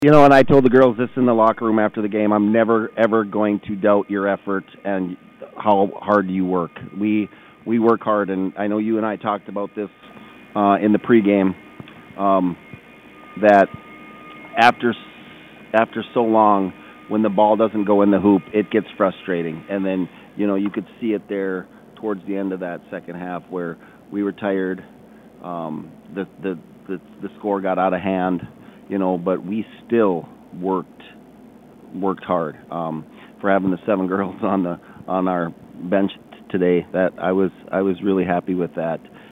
And I told the girls this in the locker room after the game. I'm never ever going to doubt your effort and how hard you work. We work hard, and I know you and I talked about this in the pregame. That after after so long, when the ball doesn't go in the hoop, it gets frustrating, and then you could see it there towards the end of that second half where we were tired. The score got out of hand, but we still worked hard. For having the seven girls on our bench today, that I was really happy with that.